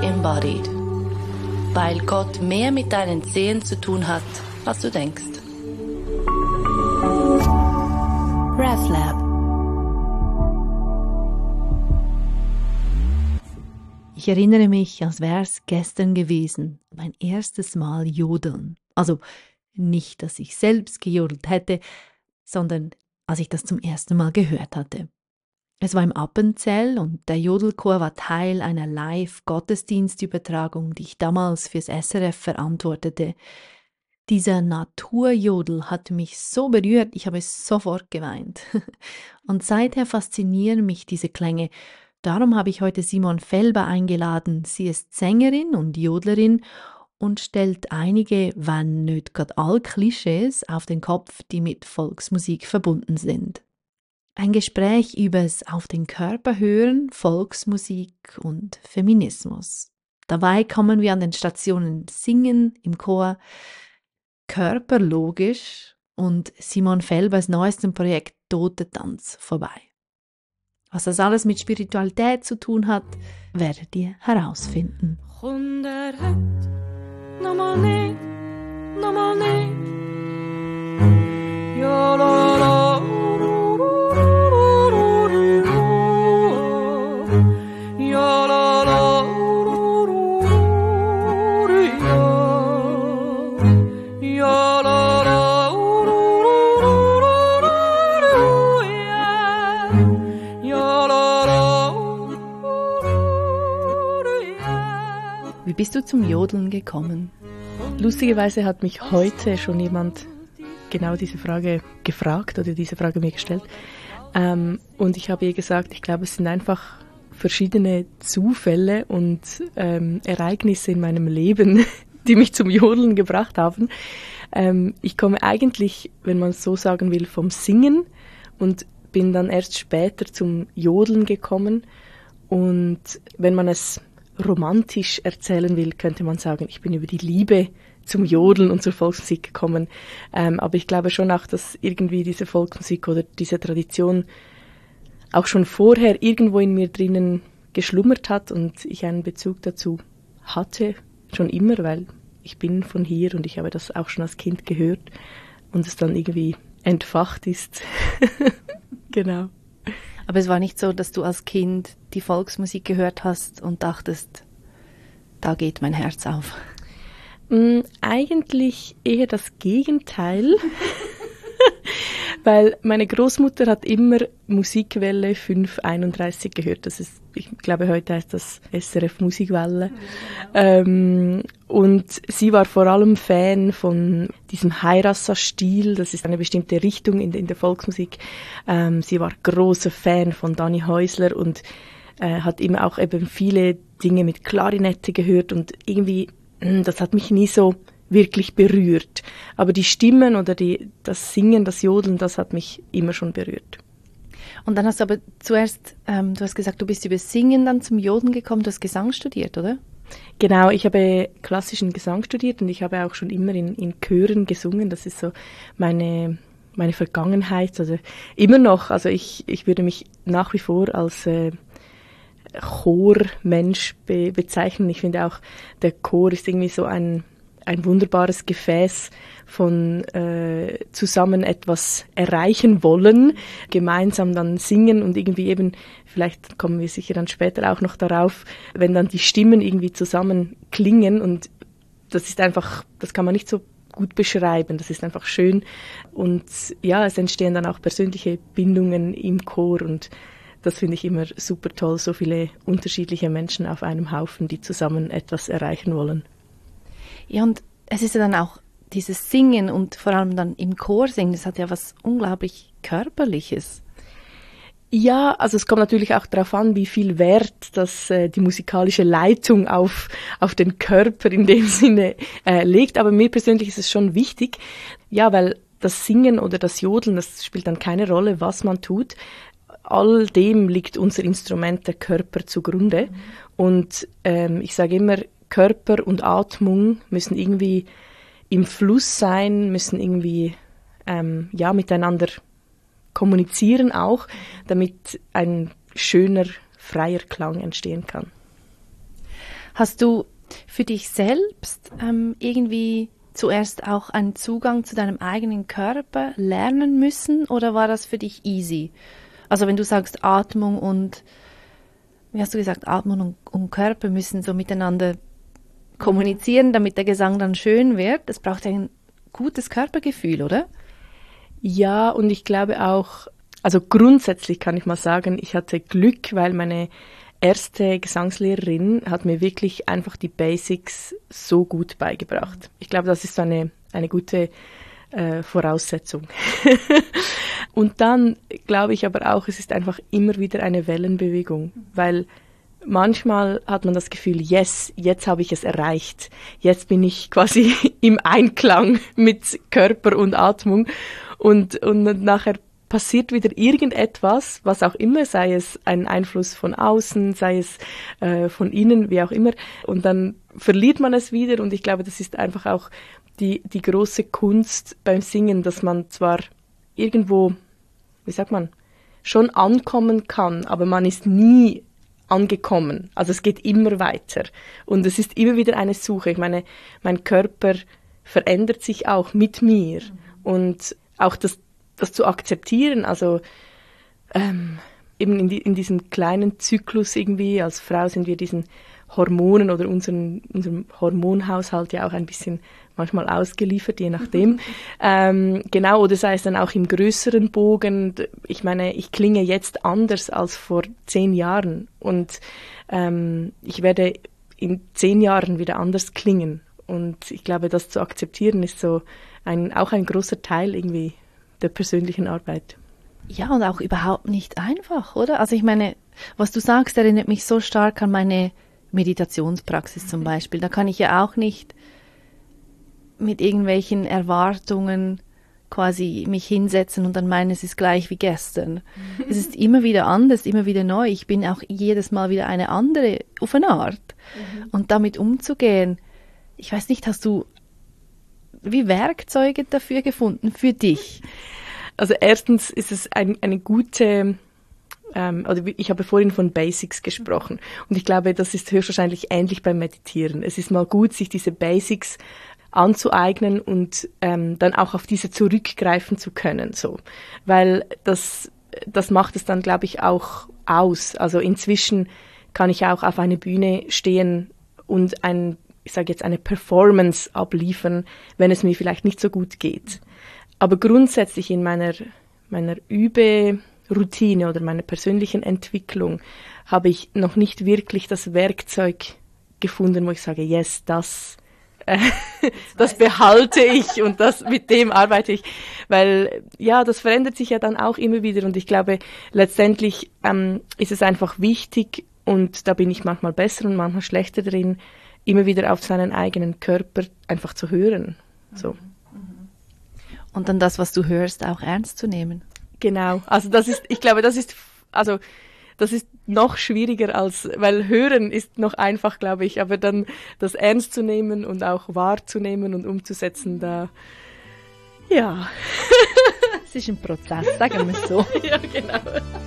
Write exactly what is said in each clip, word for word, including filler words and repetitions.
embodied. Weil Gott mehr mit deinen Zehen zu tun hat, als du denkst. RefLab. Ich erinnere mich, als wäre es gestern gewesen, mein erstes Mal jodeln. Also nicht, dass ich selbst gejodelt hätte, sondern als ich das zum ersten Mal gehört hatte. Es war im Appenzell und der Jodelchor war Teil einer Live-Gottesdienstübertragung, die ich damals fürs S R F verantwortete. Dieser Naturjodel hat mich so berührt, ich habe sofort geweint. Und seither faszinieren mich diese Klänge. Darum habe ich heute Simone Felber eingeladen. Sie ist Sängerin und Jodlerin und stellt einige, wenn nicht gerade alle Klischees auf den Kopf, die mit Volksmusik verbunden sind. Ein Gespräch übers Auf den Körper hören, Volksmusik und Feminismus. Dabei kommen wir an den Stationen Singen im Chor, Körper logisch und Simone Felbers neuestem Projekt Tote Tanz vorbei. Was das alles mit Spiritualität zu tun hat, werdet ihr herausfinden. Nochmal nicht, nochmal nicht. Ja, la, la. Ja, la, la. Ja, la, la. Ja, la, la. Wie bist du zum Jodeln gekommen? Lustigerweise hat mich heute schon jemand genau diese Frage gefragt oder diese Frage mir gestellt. Ähm, und ich habe ihr gesagt, ich glaube, es sind einfach verschiedene Zufälle und ähm, Ereignisse in meinem Leben, die mich zum Jodeln gebracht haben. Ähm, ich komme eigentlich, wenn man es so sagen will, vom Singen und bin dann erst später zum Jodeln gekommen. Und wenn man es romantisch erzählen will, könnte man sagen, ich bin über die Liebe zum Jodeln und zur Volksmusik gekommen. Ähm, aber ich glaube schon auch, dass irgendwie diese Volksmusik oder diese Tradition auch schon vorher irgendwo in mir drinnen geschlummert hat und ich einen Bezug dazu hatte, schon immer, weil ich bin von hier und ich habe das auch schon als Kind gehört und es dann irgendwie entfacht ist. Genau. Aber es war nicht so, dass du als Kind die Volksmusik gehört hast und dachtest, da geht mein Herz auf. Mm, eigentlich eher das Gegenteil, weil meine Großmutter hat immer Musikwelle fünf einunddreißig gehört. Das ist, ich glaube, heute heißt das S R F Musikwelle. Ja. Ähm, und sie war vor allem Fan von diesem Hairassa-Stil. Das ist eine bestimmte Richtung in, in der Volksmusik. Ähm, sie war großer Fan von Danny Häusler und äh, hat immer auch eben viele Dinge mit Klarinette gehört und irgendwie, das hat mich nie so wirklich berührt. Aber die Stimmen oder die, das Singen, das Jodeln, das hat mich immer schon berührt. Und dann hast du aber zuerst, ähm, du hast gesagt, du bist über Singen dann zum Jodeln gekommen, du hast Gesang studiert, oder? Genau, ich habe klassischen Gesang studiert und ich habe auch schon immer in, in Chören gesungen. Das ist so meine, meine Vergangenheit, also immer noch. Also ich, ich würde mich nach wie vor als äh, Chormensch be- bezeichnen. Ich finde auch, der Chor ist irgendwie so ein ein wunderbares Gefäß von äh, zusammen etwas erreichen wollen, gemeinsam dann singen und irgendwie eben, vielleicht kommen wir sicher dann später auch noch darauf, wenn dann die Stimmen irgendwie zusammen klingen und das ist einfach, das kann man nicht so gut beschreiben, das ist einfach schön und ja, es entstehen dann auch persönliche Bindungen im Chor und das finde ich immer super toll, so viele unterschiedliche Menschen auf einem Haufen, die zusammen etwas erreichen wollen. Ja, und es ist ja dann auch dieses Singen und vor allem dann im Chor singen, das hat ja was unglaublich Körperliches. Ja, also es kommt natürlich auch darauf an, wie viel Wert das äh, die musikalische Leitung auf auf den Körper in dem Sinne äh, legt. Aber mir persönlich ist es schon wichtig, ja, weil das Singen oder das Jodeln, das spielt dann keine Rolle, was man tut. All dem liegt unser Instrument, der Körper, zugrunde. Mhm. Und ähm, ich sage immer, Körper und Atmung müssen irgendwie im Fluss sein, müssen irgendwie ähm, ja, miteinander kommunizieren auch, damit ein schöner, freier Klang entstehen kann. Hast du für dich selbst ähm, irgendwie zuerst auch einen Zugang zu deinem eigenen Körper lernen müssen oder war das für dich easy? Also wenn du sagst Atmung und, wie hast du gesagt, Atmung und, und Körper müssen so miteinander kommunizieren, damit der Gesang dann schön wird. Es braucht ein gutes Körpergefühl, oder? Ja, und ich glaube auch, also grundsätzlich kann ich mal sagen, ich hatte Glück, weil meine erste Gesangslehrerin hat mir wirklich einfach die Basics so gut beigebracht. Ich glaube, das ist so eine, eine gute äh, Voraussetzung. Und dann glaube ich aber auch, es ist einfach immer wieder eine Wellenbewegung, weil manchmal hat man das Gefühl, yes, jetzt habe ich es erreicht. Jetzt bin ich quasi im Einklang mit Körper und Atmung. Und, und nachher passiert wieder irgendetwas, was auch immer, sei es ein Einfluss von außen, sei es äh, von innen, wie auch immer. Und dann verliert man es wieder. Und ich glaube, das ist einfach auch die, die große Kunst beim Singen, dass man zwar irgendwo, wie sagt man, schon ankommen kann, aber man ist nie angekommen. Also es geht immer weiter. Und es ist immer wieder eine Suche. Ich meine, mein Körper verändert sich auch mit mir. Mhm. Und auch das, das zu akzeptieren, also ähm, eben in, die, in diesem kleinen Zyklus irgendwie, als Frau sind wir diesen Hormonen oder unseren, unserem Hormonhaushalt ja auch ein bisschen manchmal ausgeliefert, je nachdem. ähm, genau, oder sei es dann auch im größeren Bogen. Ich meine, ich klinge jetzt anders als vor zehn Jahren und ähm, ich werde in zehn Jahren wieder anders klingen. Und ich glaube, das zu akzeptieren ist so ein, auch ein großer Teil irgendwie der persönlichen Arbeit. Ja, und auch überhaupt nicht einfach, oder? Also ich meine, was du sagst, erinnert mich so stark an meine Meditationspraxis zum Beispiel. Da kann ich ja auch nicht mit irgendwelchen Erwartungen quasi mich hinsetzen und dann meinen, es ist gleich wie gestern. Es ist immer wieder anders, immer wieder neu. Ich bin auch jedes Mal wieder eine andere auf eine Art. Mhm. Und damit umzugehen, ich weiß nicht, hast du wie Werkzeuge dafür gefunden, für dich? Also erstens ist es ein, eine gute, ähm, oder ich habe vorhin von Basics gesprochen und ich glaube, das ist höchstwahrscheinlich ähnlich beim Meditieren. Es ist mal gut, sich diese Basics anzueignen und ähm, dann auch auf diese zurückgreifen zu können, so, weil das, das macht es dann, glaube ich, auch aus. Also inzwischen kann ich auch auf einer Bühne stehen und ein ich sage jetzt, eine Performance abliefern, wenn es mir vielleicht nicht so gut geht. Aber grundsätzlich in meiner, meiner Überoutine oder meiner persönlichen Entwicklung habe ich noch nicht wirklich das Werkzeug gefunden, wo ich sage, yes, das, äh, das behalte ich und das, mit dem arbeite ich. Weil, ja, das verändert sich ja dann auch immer wieder und ich glaube, letztendlich ähm, ist es einfach wichtig und da bin ich manchmal besser und manchmal schlechter drin, immer wieder auf seinen eigenen Körper einfach zu hören. So. Und dann das, was du hörst, auch ernst zu nehmen. Genau. Also das ist, ich glaube, das ist, also das ist noch schwieriger als, weil hören ist noch einfach, glaube ich, aber dann das ernst zu nehmen und auch wahrzunehmen und umzusetzen, da, ja. Es ist ein Prozess, sagen wir es so. Ja, genau.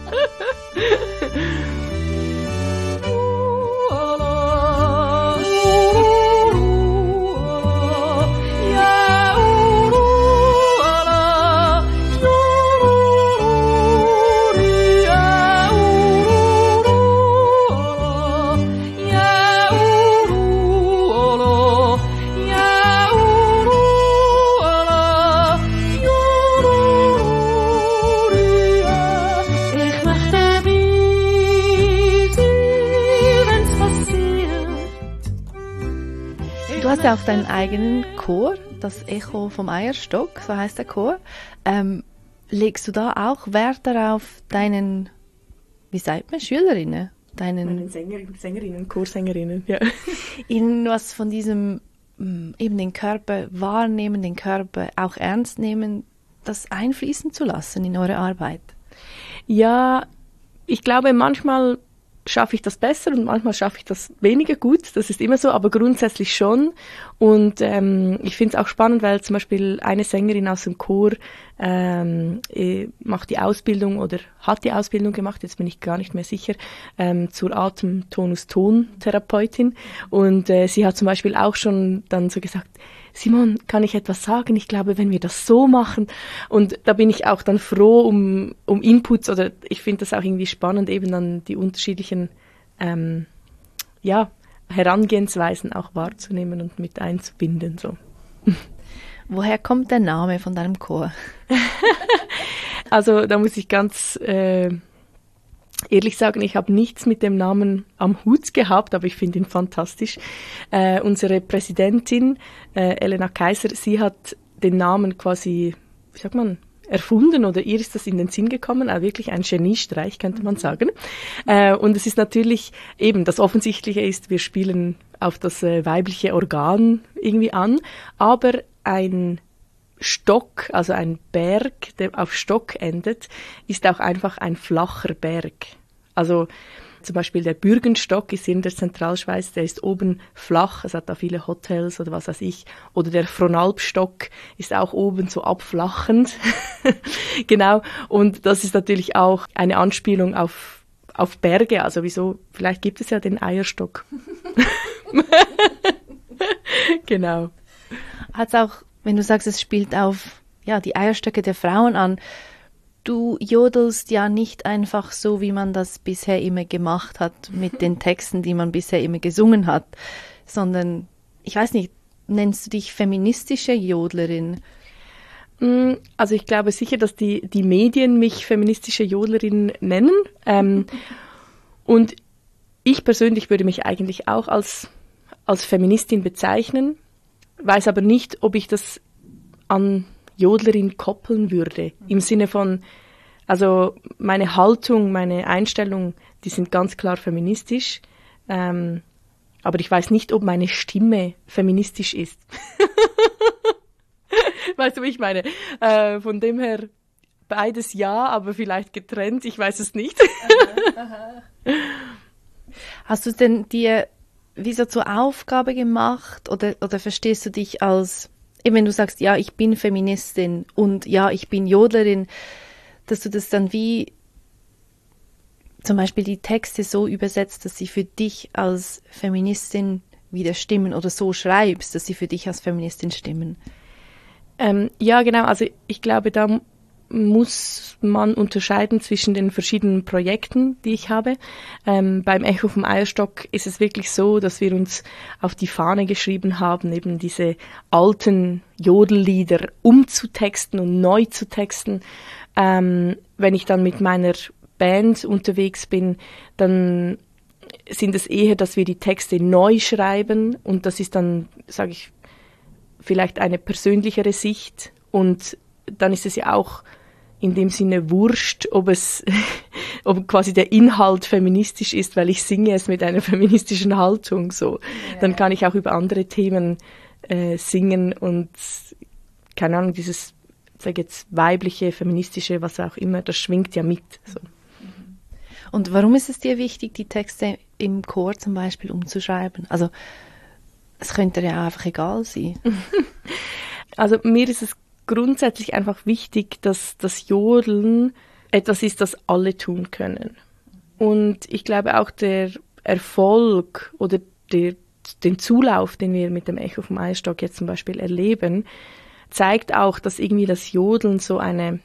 Du hast ja auch deinen eigenen Chor, das Echo vom Eierstock, so heißt der Chor. Ähm, legst du da auch Wert darauf, deinen, wie sagt man, Schülerinnen? Deinen Meinen Sänger, Sängerinnen, Chorsängerinnen, ja. Ihnen was von diesem, eben den Körper wahrnehmen, den Körper auch ernst nehmen, das einfließen zu lassen in eure Arbeit? Ja, ich glaube, manchmal schaffe ich das besser und manchmal schaffe ich das weniger gut. Das ist immer so, aber grundsätzlich schon. Und ähm, ich finde es auch spannend, weil zum Beispiel eine Sängerin aus dem Chor ähm, macht die Ausbildung oder hat die Ausbildung gemacht, jetzt bin ich gar nicht mehr sicher, ähm, zur Atem-Tonus-Ton-Therapeutin. Und äh, sie hat zum Beispiel auch schon dann so gesagt, Simon, kann ich etwas sagen? Ich glaube, wenn wir das so machen. Und da bin ich auch dann froh um, um Inputs oder ich finde das auch irgendwie spannend, eben dann die unterschiedlichen ähm, ja, Herangehensweisen auch wahrzunehmen und mit einzubinden. So. Woher kommt der Name von deinem Chor? Also da muss ich ganz äh, ehrlich sagen, ich habe nichts mit dem Namen am Hut gehabt, aber ich finde ihn fantastisch. Äh, unsere Präsidentin, äh, Elena Kaiser, sie hat den Namen quasi, wie sagt man, erfunden oder ihr ist das in den Sinn gekommen, also wirklich ein Geniestreich, könnte man sagen. Äh, und es ist natürlich eben, das Offensichtliche ist, wir spielen auf das äh, weibliche Organ irgendwie an, aber ein Stock, also ein Berg, der auf Stock endet, ist auch einfach ein flacher Berg. Also zum Beispiel der Bürgenstock ist in der Zentralschweiz, der ist oben flach, es hat da viele Hotels oder was weiß ich. Oder der Fronalpstock ist auch oben so abflachend. Genau, und das ist natürlich auch eine Anspielung auf, auf Berge, also wieso, vielleicht gibt es ja den Eierstock. Genau. Hat's auch, wenn du sagst, es spielt auf ja, die Eierstöcke der Frauen an, du jodelst ja nicht einfach so, wie man das bisher immer gemacht hat, mit den Texten, die man bisher immer gesungen hat, sondern, ich weiß nicht, nennst du dich feministische Jodlerin? Also ich glaube sicher, dass die, die Medien mich feministische Jodlerin nennen. Ähm, und ich persönlich würde mich eigentlich auch als, als Feministin bezeichnen, weiß aber nicht, ob ich das an Jodlerin koppeln würde, im Sinne von, also meine Haltung, meine Einstellung, die sind ganz klar feministisch, ähm, aber ich weiß nicht, ob meine Stimme feministisch ist. Weißt du, wie ich meine? Äh, von dem her beides ja, aber vielleicht getrennt, ich weiß es nicht. Aha, aha. Hast du denn dir wie so zur Aufgabe gemacht oder, oder verstehst du dich als, eben wenn du sagst, ja, ich bin Feministin und ja, ich bin Jodlerin, dass du das dann wie zum Beispiel die Texte so übersetzt, dass sie für dich als Feministin wieder stimmen oder so schreibst, dass sie für dich als Feministin stimmen? Ähm, ja, genau. Also ich glaube, da muss man unterscheiden zwischen den verschiedenen Projekten, die ich habe. Ähm, beim Echo vom Eierstock ist es wirklich so, dass wir uns auf die Fahne geschrieben haben, eben diese alten Jodellieder umzutexten und neu zu texten. Ähm, wenn ich dann mit meiner Band unterwegs bin, dann sind es eher, dass wir die Texte neu schreiben und das ist dann, sage ich, vielleicht eine persönlichere Sicht und dann ist es ja auch in dem Sinne wurscht, ob es, ob quasi der Inhalt feministisch ist, weil ich singe es mit einer feministischen Haltung, so. Ja. Dann kann ich auch über andere Themen äh, singen und, keine Ahnung, dieses, sag jetzt, weibliche, feministische, was auch immer, das schwingt ja mit, so. Und warum ist es dir wichtig, die Texte im Chor zum Beispiel umzuschreiben? Also, es könnte ja einfach egal sein. Also, mir ist es grundsätzlich einfach wichtig, dass das Jodeln etwas ist, das alle tun können. Und ich glaube auch der Erfolg oder der, den Zulauf, den wir mit dem Echo vom Eierstock jetzt zum Beispiel erleben, zeigt auch, dass irgendwie das Jodeln so eine,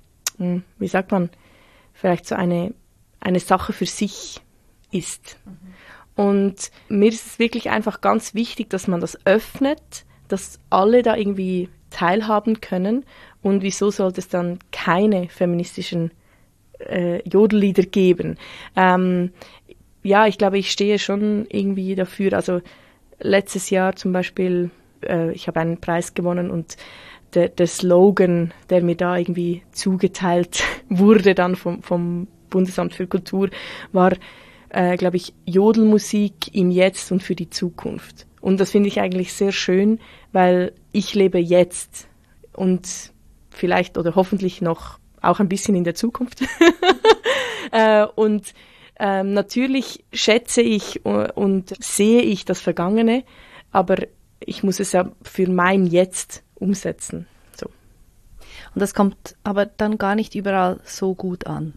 wie sagt man, vielleicht so eine, eine Sache für sich ist. Mhm. Und mir ist es wirklich einfach ganz wichtig, dass man das öffnet, dass alle da irgendwie teilhaben können und wieso sollte es dann keine feministischen äh, Jodellieder geben. Ähm, ja, ich glaube, ich stehe schon irgendwie dafür, also letztes Jahr zum Beispiel, äh, ich habe einen Preis gewonnen und der, der Slogan, der mir da irgendwie zugeteilt wurde dann vom, vom Bundesamt für Kultur, war, äh, glaube ich, Jodelmusik im Jetzt und für die Zukunft. Und das finde ich eigentlich sehr schön, weil ich lebe jetzt und vielleicht oder hoffentlich noch auch ein bisschen in der Zukunft. äh, und Ähm, natürlich schätze ich und sehe ich das Vergangene, aber ich muss es ja für mein Jetzt umsetzen. So. Und das kommt aber dann gar nicht überall so gut an.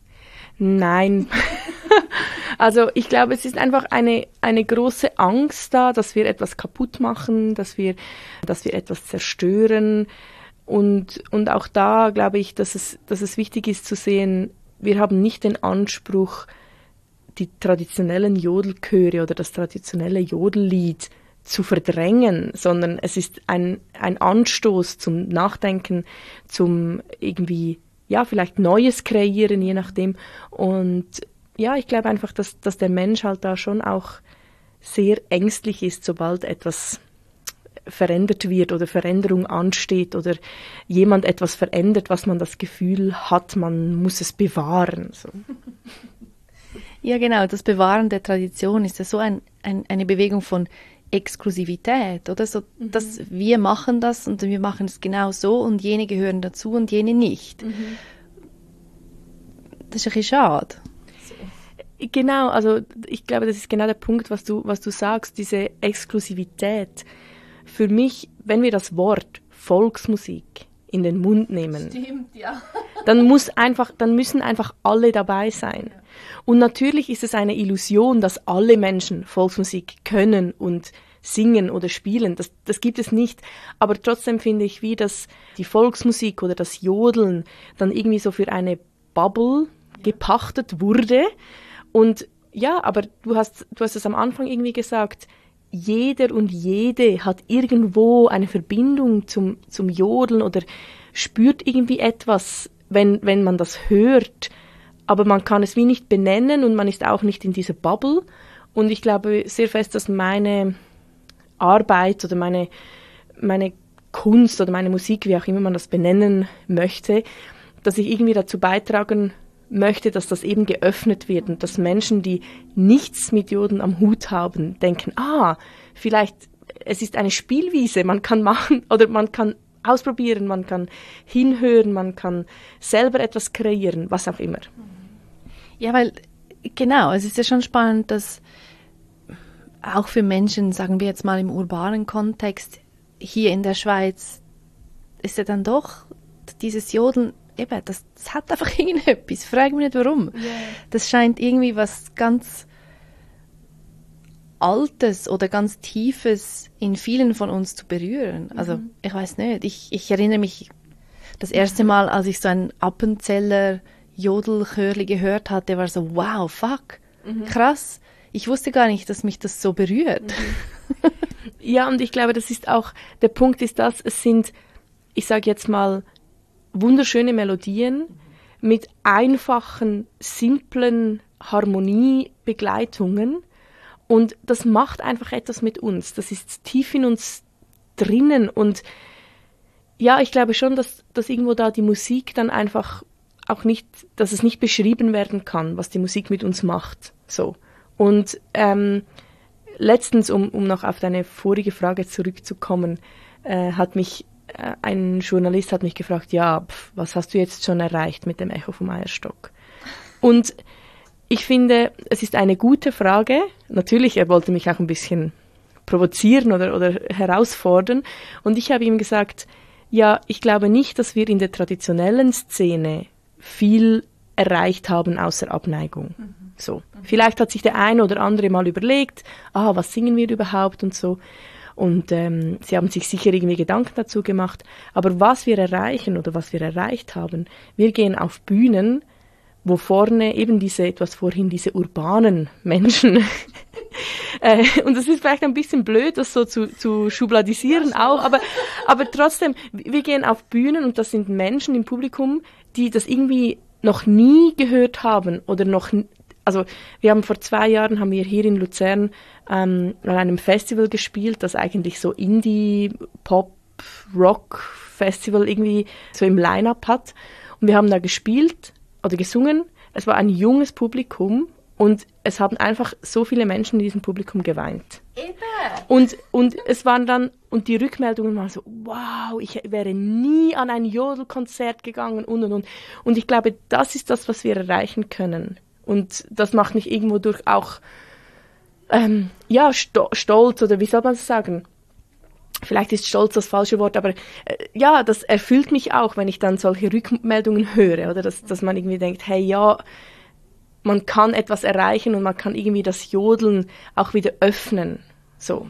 Nein. Also ich glaube, es ist einfach eine, eine große Angst da, dass wir etwas kaputt machen, dass wir, dass wir etwas zerstören. Und, und auch da glaube ich, dass es, dass es wichtig ist zu sehen, wir haben nicht den Anspruch, die traditionellen Jodelchöre oder das traditionelle Jodellied zu verdrängen, sondern es ist ein, ein Anstoß zum Nachdenken, zum irgendwie, ja, vielleicht Neues kreieren, je nachdem. Und ja, ich glaube einfach, dass, dass der Mensch halt da schon auch sehr ängstlich ist, sobald etwas verändert wird oder Veränderung ansteht oder jemand etwas verändert, was man das Gefühl hat, man muss es bewahren. So. Ja, genau, das Bewahren der Tradition ist ja so ein, ein, eine Bewegung von Exklusivität, oder? So, mhm. dass wir machen das und wir machen es genau so und jene gehören dazu und jene nicht. Mhm. Das ist ein bisschen schade. Genau, also ich glaube, das ist genau der Punkt, was du, was du sagst, diese Exklusivität. Für mich, wenn wir das Wort Volksmusik in den Mund nehmen, Stimmt, ja. dann muss einfach, dann müssen einfach alle dabei sein. Ja. Und natürlich ist es eine Illusion, dass alle Menschen Volksmusik können und singen oder spielen. Das, das gibt es nicht. Aber trotzdem finde ich, wie das die Volksmusik oder das Jodeln dann irgendwie so für eine Bubble ja. gepachtet wurde. Und ja, aber du hast, du hast es am Anfang irgendwie gesagt, jeder und jede hat irgendwo eine Verbindung zum, zum Jodeln oder spürt irgendwie etwas, wenn, wenn man das hört. Aber man kann es wie nicht benennen und man ist auch nicht in dieser Bubble. Und ich glaube sehr fest, dass meine Arbeit oder meine, meine Kunst oder meine Musik, wie auch immer man das benennen möchte, dass ich irgendwie dazu beitragen möchte, dass das eben geöffnet wird und dass Menschen, die nichts mit Jodeln am Hut haben, denken, ah, vielleicht, es ist eine Spielwiese, man kann machen oder man kann ausprobieren, man kann hinhören, man kann selber etwas kreieren, was auch immer. Ja, weil, genau, es ist ja schon spannend, dass auch für Menschen, sagen wir jetzt mal im urbanen Kontext, hier in der Schweiz, ist ja dann doch dieses Jodeln eben, das, das hat einfach irgendetwas. Frag mich nicht, warum. Yeah. Das scheint irgendwie was ganz Altes oder ganz Tiefes in vielen von uns zu berühren. Also, mhm. ich weiß nicht. Ich, ich erinnere mich das erste Mal, als ich so ein Appenzeller Jodelchörli gehört hatte, war so, wow, fuck, mhm. krass. Ich wusste gar nicht, dass mich das so berührt. Mhm. Ja, und ich glaube, das ist auch, der Punkt ist das, es sind, ich sage jetzt mal, wunderschöne Melodien mit einfachen, simplen Harmoniebegleitungen und das macht einfach etwas mit uns. Das ist tief in uns drinnen und ja, ich glaube schon, dass, dass irgendwo da die Musik dann einfach auch nicht, dass es nicht beschrieben werden kann, was die Musik mit uns macht. So. Und ähm, letztens, um, um noch auf deine vorige Frage zurückzukommen, äh, hat mich ein Journalist hat mich gefragt, ja, pf, was hast du jetzt schon erreicht mit dem Echo vom Eierstock? Und ich finde, es ist eine gute Frage. Natürlich, er wollte mich auch ein bisschen provozieren oder, oder herausfordern. Und ich habe ihm gesagt, ja, ich glaube nicht, dass wir in der traditionellen Szene viel erreicht haben, außer Abneigung. Mhm. So. Mhm. Vielleicht hat sich der eine oder andere mal überlegt, ah, was singen wir überhaupt und so. Und ähm, sie haben sich sicher irgendwie Gedanken dazu gemacht. Aber was wir erreichen oder was wir erreicht haben, wir gehen auf Bühnen, wo vorne eben diese, etwas vorhin, diese urbanen Menschen, äh, und das ist vielleicht ein bisschen blöd, das so zu, zu schubladisieren auch, aber, aber trotzdem, wir gehen auf Bühnen und das sind Menschen im Publikum, die das irgendwie noch nie gehört haben oder noch Also wir haben vor zwei Jahren, haben wir hier in Luzern ähm, an einem Festival gespielt, das eigentlich so Indie-Pop-Rock-Festival irgendwie so im Line-Up hat. Und wir haben da gespielt oder gesungen. Es war ein junges Publikum und es haben einfach so viele Menschen in diesem Publikum geweint. Eben. Und, und es waren dann, und die Rückmeldungen waren so, wow, ich wäre nie an ein Jodelkonzert gegangen und und und. Und ich glaube, das ist das, was wir erreichen können. Und das macht mich irgendwo durch auch, ähm, ja, sto- stolz, oder wie soll man das sagen? Vielleicht ist stolz das falsche Wort, aber äh, ja, das erfüllt mich auch, wenn ich dann solche Rückmeldungen höre, oder dass, dass man irgendwie denkt, hey, ja, man kann etwas erreichen und man kann irgendwie das Jodeln auch wieder öffnen, so.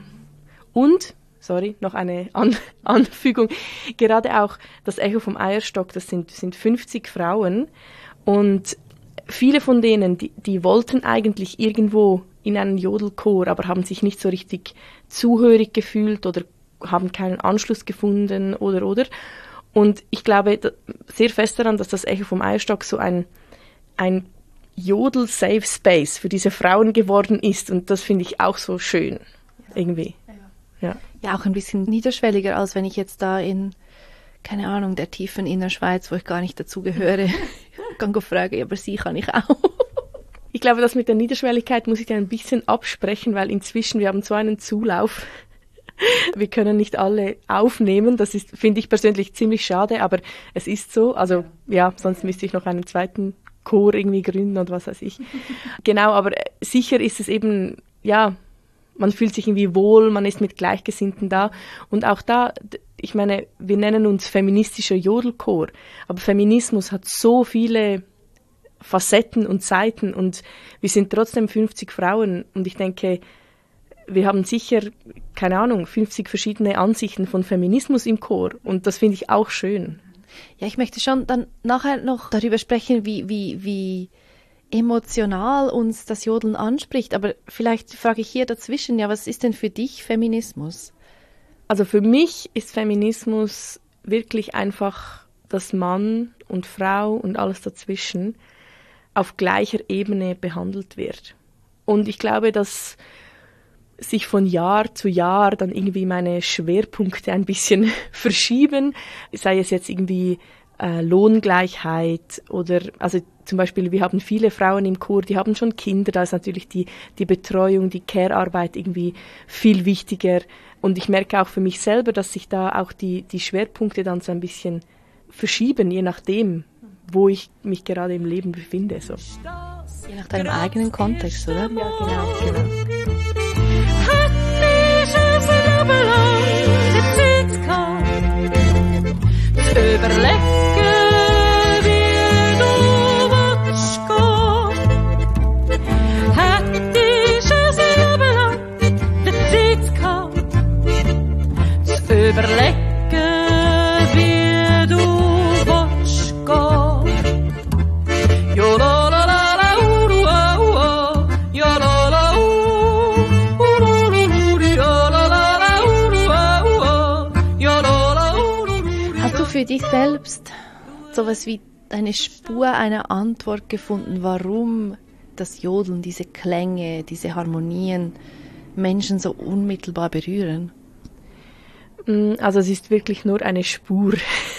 Und, sorry, noch eine An- Anfügung, gerade auch das Echo vom Eierstock, das sind, sind fünfzig Frauen und viele von denen, die, die wollten eigentlich irgendwo in einen Jodelchor, aber haben sich nicht so richtig zuhörig gefühlt oder haben keinen Anschluss gefunden oder, oder. Und ich glaube sehr fest daran, dass das Echo vom Eierstock so ein, ein Jodel-Safe Space für diese Frauen geworden ist. Und das finde ich auch so schön, irgendwie. Ja. Ja, auch ein bisschen niederschwelliger, als wenn ich jetzt da in, keine Ahnung, der tiefen Innerschweiz, wo ich gar nicht dazugehöre, kann go fragen, aber sie kann ich auch. Ich glaube, das mit der Niederschwelligkeit muss ich dir ein bisschen absprechen, weil inzwischen, wir haben so einen Zulauf. Wir können nicht alle aufnehmen. Das ist, finde ich persönlich ziemlich schade, aber es ist so. Also, ja, sonst müsste ich noch einen zweiten Chor irgendwie gründen oder was weiß ich. Genau, aber sicher ist es eben, ja, man fühlt sich irgendwie wohl, man ist mit Gleichgesinnten da. Und auch da, ich meine, wir nennen uns feministischer Jodelchor, aber Feminismus hat so viele Facetten und Seiten und wir sind trotzdem fünfzig Frauen und ich denke, wir haben sicher, keine Ahnung, fünfzig verschiedene Ansichten von Feminismus im Chor und das finde ich auch schön. Ja, ich möchte schon dann nachher noch darüber sprechen, wie, wie, wie emotional uns das Jodeln anspricht, aber vielleicht frage ich hier dazwischen, ja, was ist denn für dich Feminismus? Also für mich ist Feminismus wirklich einfach, dass Mann und Frau und alles dazwischen auf gleicher Ebene behandelt wird. Und ich glaube, dass sich von Jahr zu Jahr dann irgendwie meine Schwerpunkte ein bisschen verschieben, sei es jetzt irgendwie äh, Lohngleichheit oder, also zum Beispiel, wir haben viele Frauen im Chor, die haben schon Kinder, da ist natürlich die, die Betreuung, die Care-Arbeit irgendwie viel wichtiger und ich merke auch für mich selber, dass sich da auch die, die Schwerpunkte dann so ein bisschen verschieben, je nachdem, wo ich mich gerade im Leben befinde. So. Je nach deinem eigenen Kontext, oder? Ja, genau, genau. Für dich selbst sowas wie eine Spur einer Antwort gefunden, warum das Jodeln, diese Klänge, diese Harmonien Menschen so unmittelbar berühren? Also es ist wirklich nur eine Spur.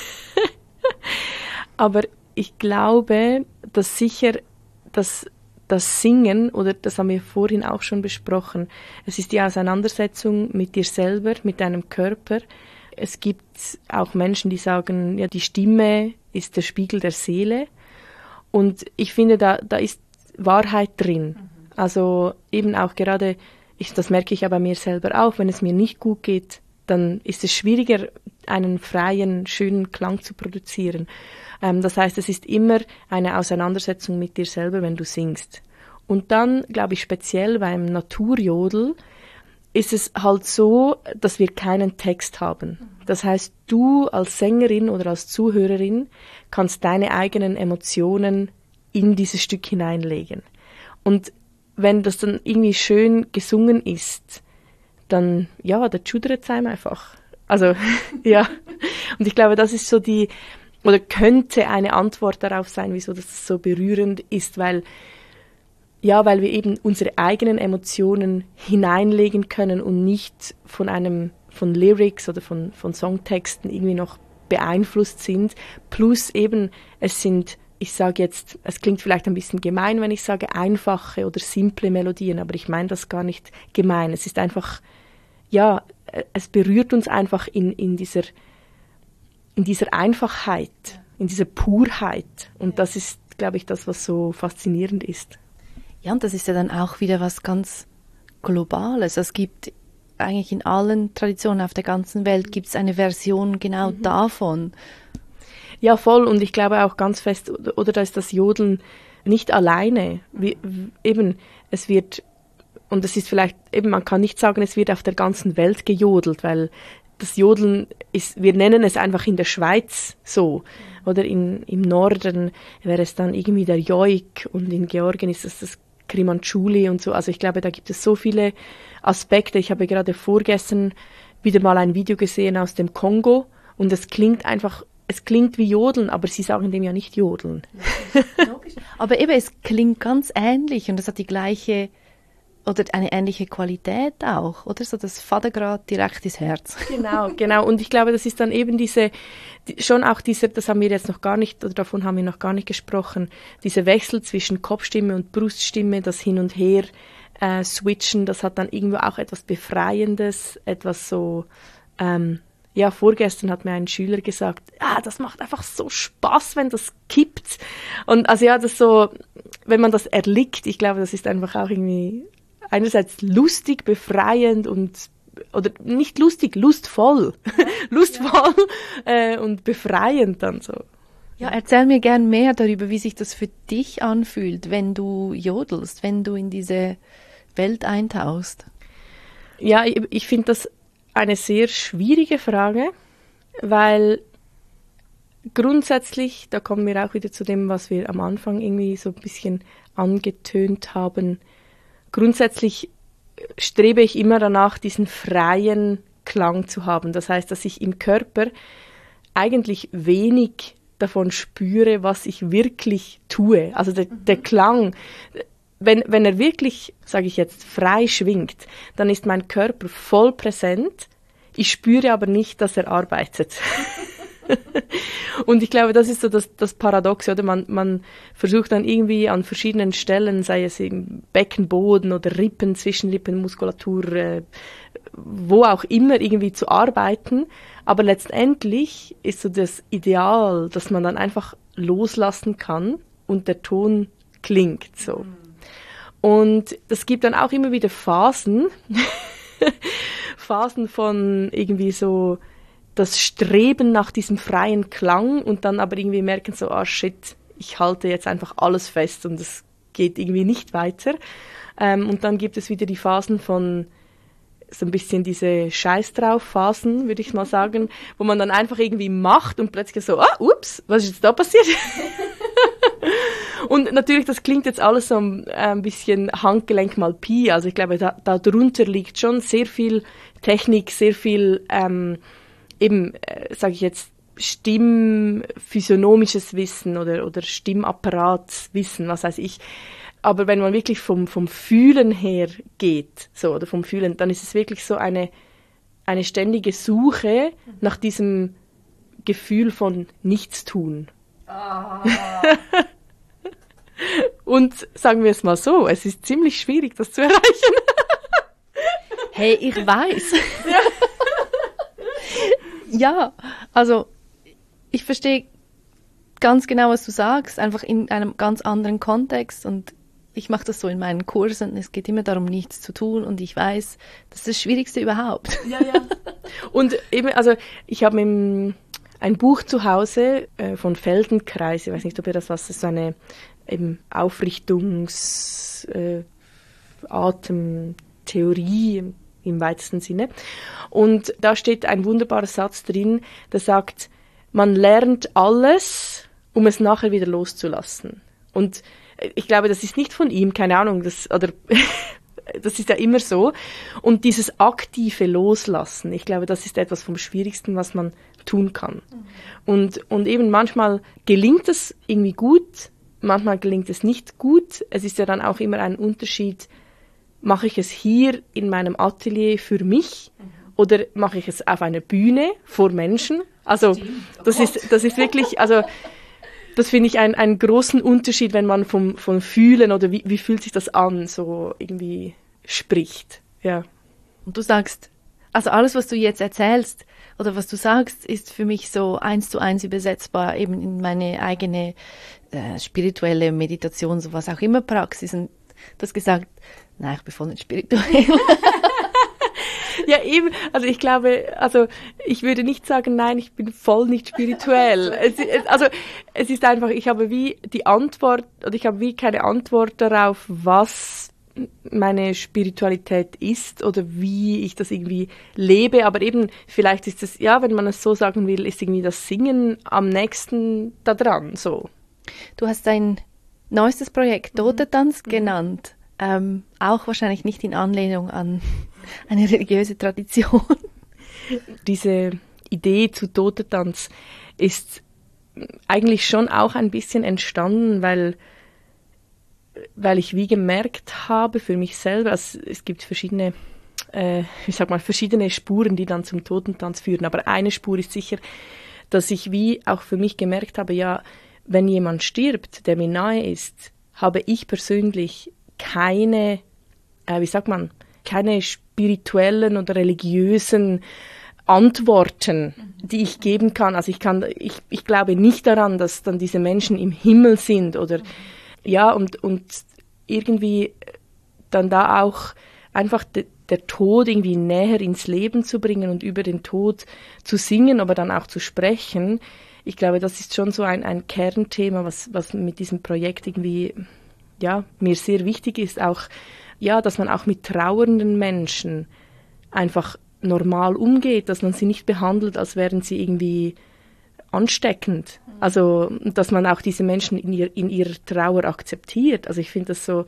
Aber ich glaube, dass sicher das, das Singen, oder das haben wir vorhin auch schon besprochen, es ist die Auseinandersetzung mit dir selber, mit deinem Körper. Es gibt auch Menschen, die sagen, ja, die Stimme ist der Spiegel der Seele. Und ich finde, da, da ist Wahrheit drin. Also eben auch gerade, ich, das merke ich ja bei mir selber auch, wenn es mir nicht gut geht, dann ist es schwieriger, einen freien, schönen Klang zu produzieren. Ähm, das heißt, es ist immer eine Auseinandersetzung mit dir selber, wenn du singst. Und dann, glaube ich, speziell beim Naturjodel, ist es halt so, dass wir keinen Text haben. Das heißt, du als Sängerin oder als Zuhörerin kannst deine eigenen Emotionen in dieses Stück hineinlegen. Und wenn das dann irgendwie schön gesungen ist, dann, ja, da schudert es einem einfach. Also, ja. Und ich glaube, das ist so die, oder könnte eine Antwort darauf sein, wieso das so berührend ist, weil Ja, weil wir eben unsere eigenen Emotionen hineinlegen können und nicht von einem, von Lyrics oder von, von Songtexten irgendwie noch beeinflusst sind. Plus eben, es sind, ich sage jetzt, es klingt vielleicht ein bisschen gemein, wenn ich sage einfache oder simple Melodien, aber ich meine das gar nicht gemein. Es ist einfach, ja, es berührt uns einfach in, in dieser, in dieser Einfachheit, in dieser Purheit. Und das ist, glaube ich, das, was so faszinierend ist. Ja, und das ist ja dann auch wieder was ganz Globales. Es gibt eigentlich in allen Traditionen auf der ganzen Welt gibt es eine Version genau mhm. davon. Ja, voll. Und ich glaube auch ganz fest, oder da ist das Jodeln nicht alleine. Wie, eben, es wird, und es ist vielleicht, eben, man kann nicht sagen, es wird auf der ganzen Welt gejodelt, weil das Jodeln ist, wir nennen es einfach in der Schweiz so. Oder in, im Norden wäre es dann irgendwie der Joik und in Georgien ist es das Krimanchuli und so. Also ich glaube, da gibt es so viele Aspekte. Ich habe gerade vorgestern wieder mal ein Video gesehen aus dem Kongo und es klingt einfach, es klingt wie Jodeln, aber sie sagen dem ja nicht Jodeln. Logisch. Aber eben, es klingt ganz ähnlich und es hat die gleiche oder eine ähnliche Qualität auch, oder? So das Vatergrad direkt ins Herz. Genau, genau. Und ich glaube, das ist dann eben diese, die, schon auch dieser, das haben wir jetzt noch gar nicht, oder davon haben wir noch gar nicht gesprochen, dieser Wechsel zwischen Kopfstimme und Bruststimme, das Hin und Her äh, switchen, das hat dann irgendwo auch etwas Befreiendes, etwas so, ähm, ja, vorgestern hat mir ein Schüler gesagt, ah, das macht einfach so Spaß, wenn das kippt. Und also ja, das so, wenn man das erlickt, ich glaube, das ist einfach auch irgendwie einerseits lustig, befreiend und, oder nicht lustig, lustvoll. Ja, lustvoll ja. äh, und befreiend dann so. Ja, erzähl mir gern mehr darüber, wie sich das für dich anfühlt, wenn du jodelst, wenn du in diese Welt eintauchst. Ja, ich, ich finde das eine sehr schwierige Frage, weil grundsätzlich, da kommen wir auch wieder zu dem, was wir am Anfang irgendwie so ein bisschen angetönt haben, grundsätzlich strebe ich immer danach, diesen freien Klang zu haben. Das heißt, dass ich im Körper eigentlich wenig davon spüre, was ich wirklich tue. Also der, der Klang, wenn, wenn er wirklich, sage ich jetzt, frei schwingt, dann ist mein Körper voll präsent. Ich spüre aber nicht, dass er arbeitet. Und ich glaube, das ist so das, das Paradoxe, oder? Man, man versucht dann irgendwie an verschiedenen Stellen, sei es im Beckenboden oder Rippen, Zwischenrippenmuskulatur, äh, wo auch immer irgendwie zu arbeiten. Aber letztendlich ist so das Ideal, dass man dann einfach loslassen kann und der Ton klingt so. Und es gibt dann auch immer wieder Phasen, Phasen von irgendwie so das Streben nach diesem freien Klang und dann aber irgendwie merken so, ah shit, ich halte jetzt einfach alles fest und es geht irgendwie nicht weiter. Ähm, und dann gibt es wieder die Phasen von so ein bisschen diese Scheiß-drauf-Phasen, würde ich mal sagen, wo man dann einfach irgendwie macht und plötzlich so, ah, ups, was ist jetzt da passiert? Und natürlich, das klingt jetzt alles so ein bisschen Handgelenk mal Pi, also ich glaube, da, da drunter liegt schon sehr viel Technik, sehr viel ähm, eben, äh, sage ich jetzt, stimmphysiognomisches Wissen oder, oder Stimmapparatswissen, was weiß ich. Aber wenn man wirklich vom, vom Fühlen her geht, so, oder vom Fühlen, dann ist es wirklich so eine, eine ständige Suche nach diesem Gefühl von Nichtstun. Ah. Und sagen wir es mal so, es ist ziemlich schwierig, das zu erreichen. Hey, ich weiß. Ja. Ja, also ich verstehe ganz genau, was du sagst, einfach in einem ganz anderen Kontext und ich mache das so in meinen Kursen, es geht immer darum, nichts zu tun und ich weiß, das ist das Schwierigste überhaupt. Ja, ja. Und eben, also ich habe ein Buch zu Hause äh, von Feldenkreis, ich weiß nicht, ob ihr das was, das ist so eine eben Aufrichtungs-, äh, Atemtheorie im weitesten Sinne. Und da steht ein wunderbarer Satz drin, der sagt, man lernt alles, um es nachher wieder loszulassen. Und ich glaube, das ist nicht von ihm, keine Ahnung, das, oder das ist ja immer so. Und dieses aktive Loslassen, ich glaube, das ist etwas vom Schwierigsten, was man tun kann. Mhm. Und, und eben manchmal gelingt es irgendwie gut, manchmal gelingt es nicht gut. Es ist ja dann auch immer ein Unterschied, mache ich es hier in meinem Atelier für mich mhm. oder mache ich es auf einer Bühne vor Menschen? Also das ist, das ist wirklich, also das finde ich einen, einen großen Unterschied, wenn man vom, vom Fühlen oder wie, wie fühlt sich das an, so irgendwie spricht. Ja. Und du sagst, also alles, was du jetzt erzählst oder was du sagst, ist für mich so eins zu eins übersetzbar eben in meine eigene äh, spirituelle Meditation, so was auch immer Praxis. Und Du hast gesagt, nein, ich bin voll nicht spirituell. Ja, eben, also ich glaube, also ich würde nicht sagen, nein, ich bin voll nicht spirituell. Es, es, also es ist einfach, ich habe wie die Antwort, oder ich habe wie keine Antwort darauf, was meine Spiritualität ist oder wie ich das irgendwie lebe, aber eben vielleicht ist es, ja, wenn man es so sagen will, ist irgendwie das Singen am nächsten da dran, so. Du hast dein neuestes Projekt Totentanz mhm. genannt, ähm, auch wahrscheinlich nicht in Anlehnung an eine religiöse Tradition. Diese Idee zu Totentanz ist eigentlich schon auch ein bisschen entstanden, weil weil ich wie gemerkt habe für mich selber, also es gibt verschiedene, äh, ich sag mal, verschiedene Spuren, die dann zum Totentanz führen, aber eine Spur ist sicher, dass ich wie auch für mich gemerkt habe, ja, wenn jemand stirbt, der mir nahe ist, habe ich persönlich keine, äh, wie sagt man, keine spirituellen oder religiösen Antworten, die ich geben kann. Also ich kann, ich, ich glaube nicht daran, dass dann diese Menschen im Himmel sind oder ja, und, und irgendwie dann da auch einfach de, der Tod irgendwie näher ins Leben zu bringen und über den Tod zu singen, aber dann auch zu sprechen. Ich glaube, das ist schon so ein, ein Kernthema, was, was mit diesem Projekt irgendwie, ja, mir sehr wichtig ist, auch, ja, dass man auch mit trauernden Menschen einfach normal umgeht, dass man sie nicht behandelt, als wären sie irgendwie ansteckend. Also, dass man auch diese Menschen in, ihr, in ihrer Trauer akzeptiert. Also ich finde das so,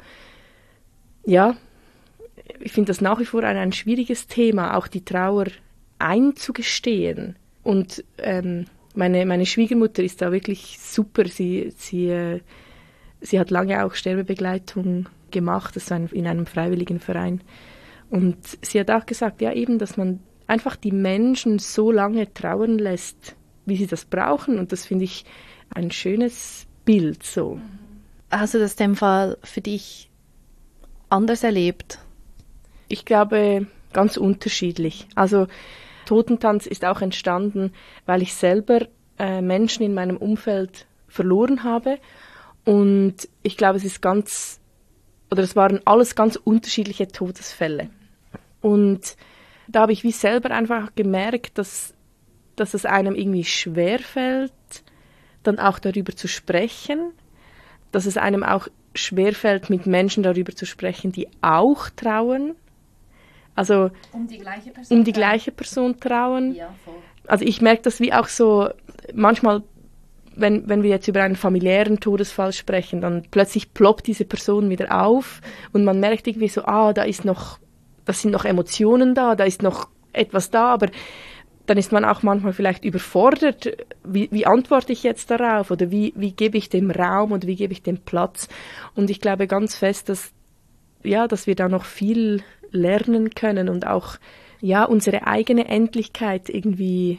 ja, ich finde das nach wie vor ein, ein schwieriges Thema, auch die Trauer einzugestehen. Und ähm, meine, meine Schwiegermutter ist da wirklich super. Sie, sie, äh, sie hat lange auch Sterbebegleitung gemacht, das war in einem freiwilligen Verein. Und sie hat auch gesagt, ja eben, dass man einfach die Menschen so lange trauern lässt, wie sie das brauchen. Und das finde ich ein schönes Bild so. Hast du das in dem Fall für dich anders erlebt? Ich glaube, ganz unterschiedlich. Also Totentanz ist auch entstanden, weil ich selber äh, Menschen in meinem Umfeld verloren habe. Und ich glaube, es ist ganz, oder es waren alles ganz unterschiedliche Todesfälle. Und da habe ich wie selber einfach gemerkt, dass, dass es einem irgendwie schwerfällt, dann auch darüber zu sprechen, dass es einem auch schwerfällt, mit Menschen darüber zu sprechen, die auch trauern. Also um die gleiche Person, um die gleiche Person trauen. Ja, voll. Also ich merke das wie auch so, manchmal, wenn, wenn wir jetzt über einen familiären Todesfall sprechen, dann plötzlich ploppt diese Person wieder auf und man merkt irgendwie so, ah, da ist noch, da sind noch Emotionen da, da ist noch etwas da, aber dann ist man auch manchmal vielleicht überfordert, wie, wie antworte ich jetzt darauf oder wie, wie gebe ich dem Raum und wie gebe ich dem Platz. Und ich glaube ganz fest, dass, ja, dass wir da noch viel lernen können und auch ja, unsere eigene Endlichkeit irgendwie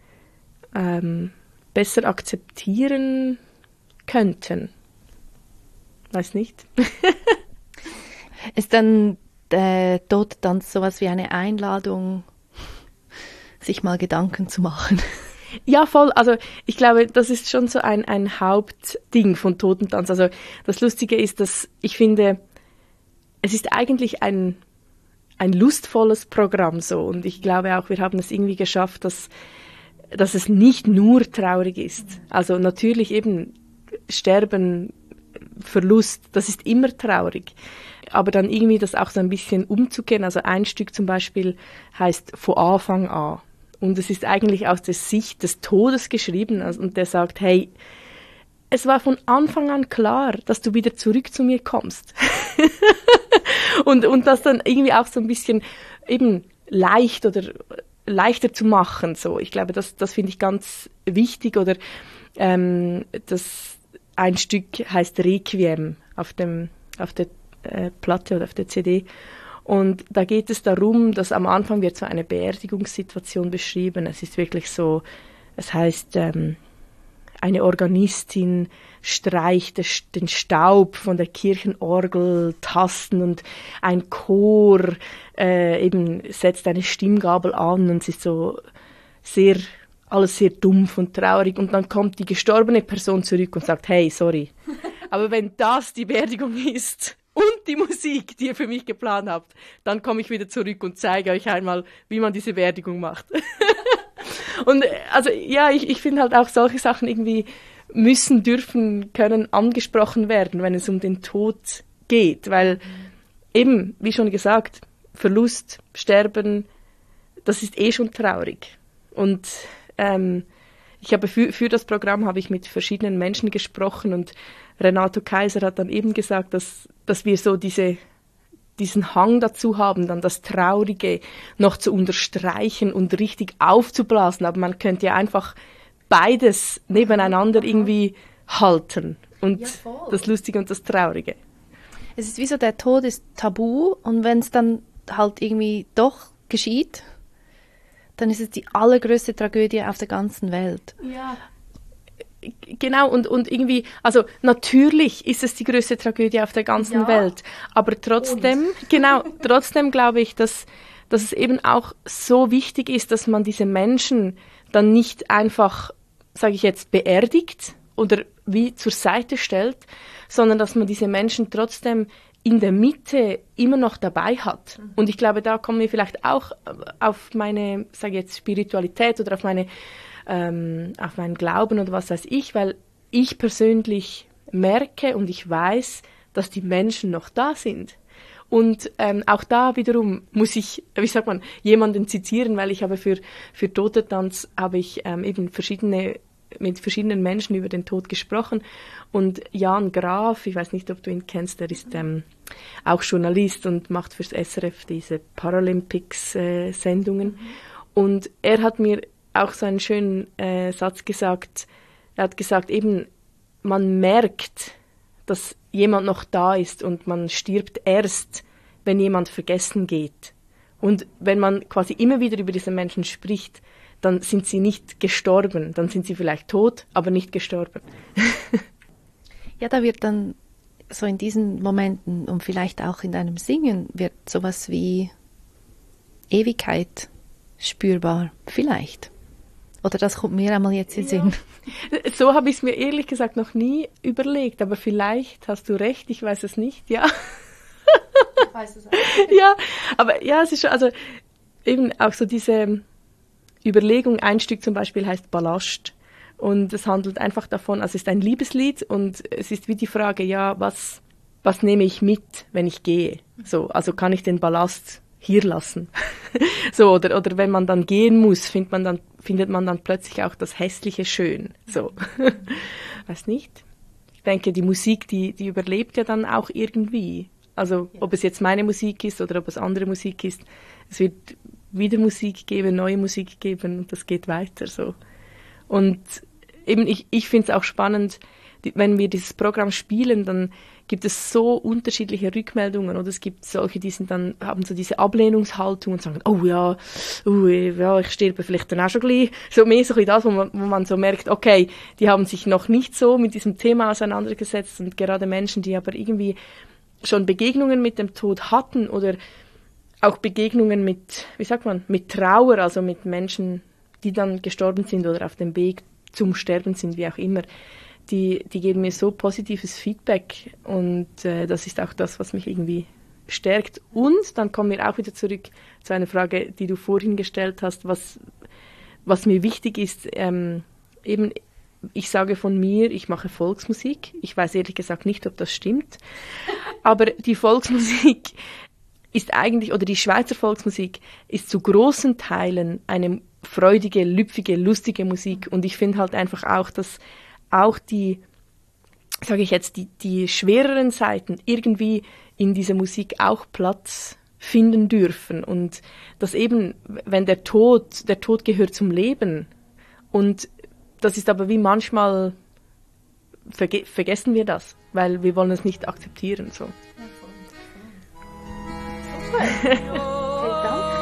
ähm, besser akzeptieren könnten. Weiß nicht. Ist dann der Totentanz sowas wie eine Einladung, sich mal Gedanken zu machen? Ja, voll. Also ich glaube, das ist schon so ein, ein Hauptding von Totentanz. Also das Lustige ist, dass ich finde, es ist eigentlich ein, ein lustvolles Programm so. Und ich glaube auch, wir haben es irgendwie geschafft, dass, dass es nicht nur traurig ist. Also natürlich eben Sterben, Verlust, das ist immer traurig. Aber dann irgendwie das auch so ein bisschen umzugehen. Also ein Stück zum Beispiel heißt Von Anfang an. Und es ist eigentlich aus der Sicht des Todes geschrieben. Also, und der sagt, hey, es war von Anfang an klar, dass du wieder zurück zu mir kommst. und, und das dann irgendwie auch so ein bisschen eben leicht oder leichter zu machen. So. Ich glaube, das, das finde ich ganz wichtig. Oder ähm, das ein Stück heißt Requiem auf, dem, auf der äh, Platte oder auf der C D. Und da geht es darum, dass am Anfang wird so eine Beerdigungssituation beschrieben. Es ist wirklich so, es heißt, ähm, eine Organistin streicht den Staub von der Kirchenorgel tasten und ein Chor äh, eben setzt eine Stimmgabel an und es ist so sehr, alles sehr dumpf und traurig. Und dann kommt die gestorbene Person zurück und sagt, hey, sorry, aber wenn das die Beerdigung ist, und die Musik, die ihr für mich geplant habt, dann komme ich wieder zurück und zeige euch einmal, wie man diese Beerdigung macht. Und also ja, ich, ich finde halt auch solche Sachen irgendwie müssen, dürfen, können angesprochen werden, wenn es um den Tod geht, weil eben, wie schon gesagt, Verlust, Sterben, das ist eh schon traurig. Und ähm, ich habe für, für das Programm habe ich mit verschiedenen Menschen gesprochen und Renato Kaiser hat dann eben gesagt, dass, dass wir so diese, diesen Hang dazu haben, dann das Traurige noch zu unterstreichen und richtig aufzublasen. Aber man könnte ja einfach beides nebeneinander irgendwie halten. Und ja, das Lustige und das Traurige. Es ist wie so, der Tod ist tabu und wenn es dann halt irgendwie doch geschieht, dann ist es die allergrößte Tragödie auf der ganzen Welt. Ja. Genau, und, und irgendwie, also natürlich ist es die größte Tragödie auf der ganzen ja. Welt, aber trotzdem, und. genau, trotzdem glaube ich, dass, dass es eben auch so wichtig ist, dass man diese Menschen dann nicht einfach, sage ich jetzt, beerdigt oder wie zur Seite stellt, sondern dass man diese Menschen trotzdem in der Mitte immer noch dabei hat. Mhm. Und ich glaube, da kommen wir vielleicht auch auf meine, sage ich jetzt, Spiritualität oder auf meine ähm, auf meinen Glauben oder was weiß ich, weil ich persönlich merke und ich weiß, dass die Menschen noch da sind. Und ähm, auch da wiederum muss ich, wie sagt man, jemanden zitieren, weil ich habe für, für Totetanz habe ich ähm, eben verschiedene, mit verschiedenen Menschen über den Tod gesprochen. Und Jan Graf, ich weiß nicht, ob du ihn kennst, der ist ähm, auch Journalist und macht fürs S R F diese Paralympics-Sendungen. Äh, und er hat mir auch so einen schönen äh, Satz gesagt. Er hat gesagt, eben, man merkt, dass jemand noch da ist und man stirbt erst, wenn jemand vergessen geht. Und wenn man quasi immer wieder über diese Menschen spricht, dann sind sie nicht gestorben. Dann sind sie vielleicht tot, aber nicht gestorben. Ja, da wird dann so in diesen Momenten und vielleicht auch in deinem Singen wird sowas wie Ewigkeit spürbar. Vielleicht. Oder das kommt mir einmal jetzt in den Sinn. Ja. So habe ich es mir ehrlich gesagt noch nie überlegt, aber vielleicht hast du recht, ich weiß es nicht, ja. Ich weiß es auch. Ja, aber ja, es ist schon, also eben auch so diese Überlegung, ein Stück zum Beispiel heißt Ballast und es handelt einfach davon, also es ist ein Liebeslied und es ist wie die Frage, ja, was, was nehme ich mit, wenn ich gehe? So, also kann ich den Ballast hier lassen. So, oder, oder wenn man dann gehen muss, findet man dann, findet man dann plötzlich auch das Hässliche schön. So. Weiß nicht. Ich denke, die Musik, die, die überlebt ja dann auch irgendwie. Also, ja. Ob es jetzt meine Musik ist oder ob es andere Musik ist, es wird wieder Musik geben, neue Musik geben und das geht weiter, so. Und eben, ich, ich finde es auch spannend, die, wenn wir dieses Programm spielen, dann gibt es so unterschiedliche Rückmeldungen oder es gibt solche, die sind dann, haben so diese Ablehnungshaltung und sagen, oh ja, uh, ja, ich sterbe vielleicht dann auch schon gleich. So mehr so ein bisschen das, wo man, wo man so merkt, okay, die haben sich noch nicht so mit diesem Thema auseinandergesetzt und gerade Menschen, die aber irgendwie schon Begegnungen mit dem Tod hatten oder auch Begegnungen mit, wie sagt man, mit Trauer, also mit Menschen, die dann gestorben sind oder auf dem Weg zum Sterben sind, wie auch immer, die, die geben mir so positives Feedback und äh, das ist auch das, was mich irgendwie stärkt. Und dann kommen wir auch wieder zurück zu einer Frage, die du vorhin gestellt hast, was, was mir wichtig ist, ähm, eben, ich sage von mir, ich mache Volksmusik. Ich weiß ehrlich gesagt nicht, ob das stimmt, aber die Volksmusik ist eigentlich, oder die Schweizer Volksmusik ist zu großen Teilen eine freudige, lüpfige, lustige Musik und ich finde halt einfach auch, dass auch die, sage ich jetzt, die, die schwereren Seiten irgendwie in dieser Musik auch Platz finden dürfen und dass eben, wenn der Tod, der Tod gehört zum Leben und das ist aber wie manchmal, verge- vergessen wir das, weil wir wollen es nicht akzeptieren, so. Hey, danke.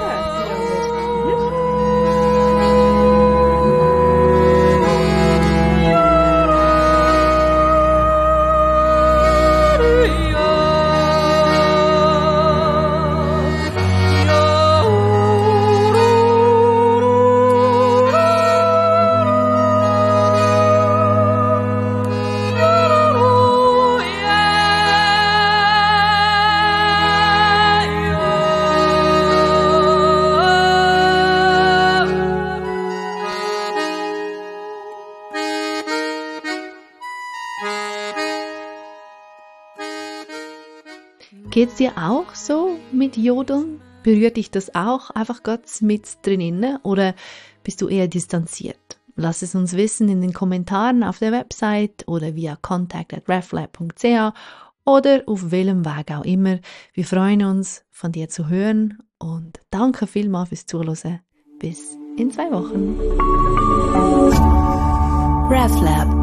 Geht's dir auch so mit Jodeln? Berührt dich das auch einfach Gott mit drinnen oder bist du eher distanziert? Lass es uns wissen in den Kommentaren auf der Website oder via contact at reflab punkt c h oder auf welchem Weg auch immer. Wir freuen uns, von dir zu hören und danke vielmals fürs Zuhören. Bis in zwei Wochen. RefLab